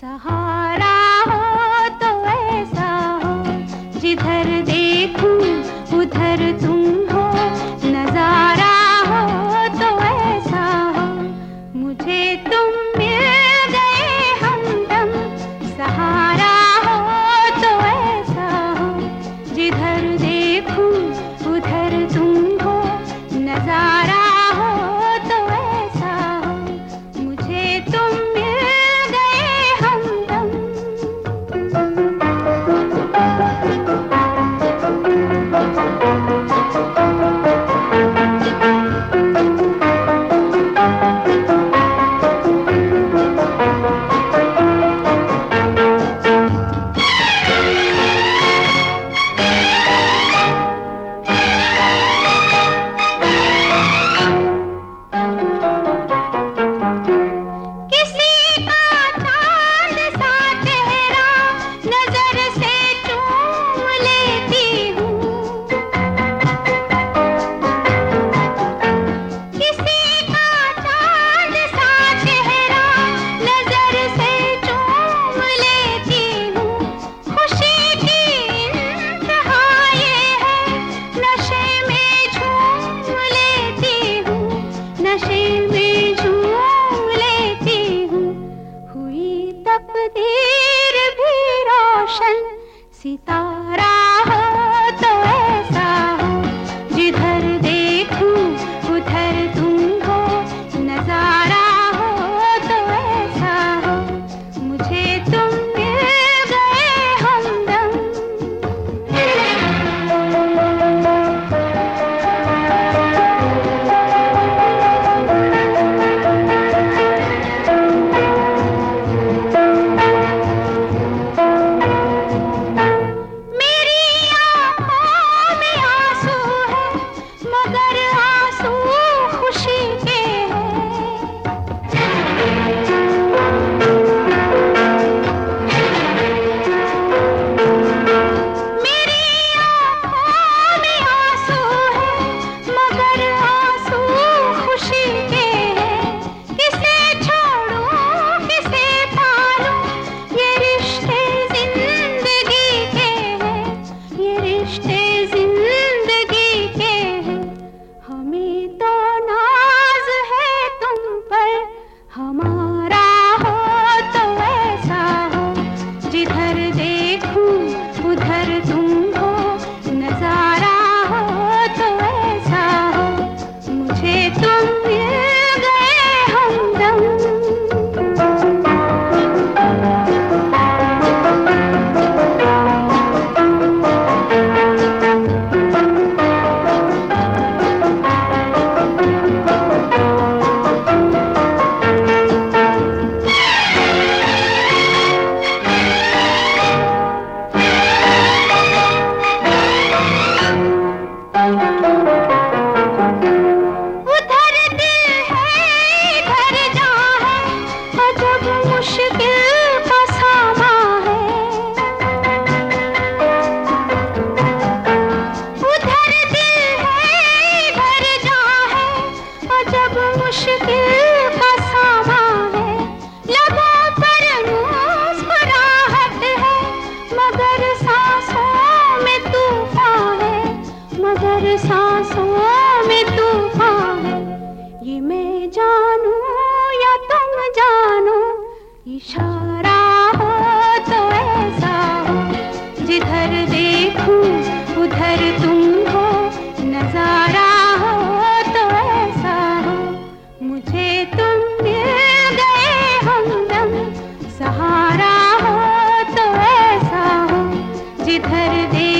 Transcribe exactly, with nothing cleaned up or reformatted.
सहारा हो तो ऐसा हो, जिधर देखूं उधर तुम हो, नजारा हो तो ऐसा हो, मुझे तुम मिल गए हमदम। सहारा हो तो ऐसा हो, जिधर देखूं उधर तुम हो, नजारा हो तो ऐसा हो, मुझे तुम मिल गए हमदम। तकदीर भी रोशन, सितारा हो तो ऐसा हो, जिधर देखूं उधर तुम हो, नजारा हो तो ऐसा हो, मुझे तुम मिल गए हमदम। हमारा हो तो ऐसा हो, जिधर देखूं उधर तुम हो, नजारा हो तो ऐसा हो, मुझे तुम मिल गए हमदम। सांसों में तूफान है, ये मैं जानूं या तुम जानो, इशारा हो तो ऐसा हो, जिधर देखूं उधर तुम हो, नजारा हो तो ऐसा हो, मुझे तुम मिल गए हमदम। सहारा हो तो ऐसा हो, जिधर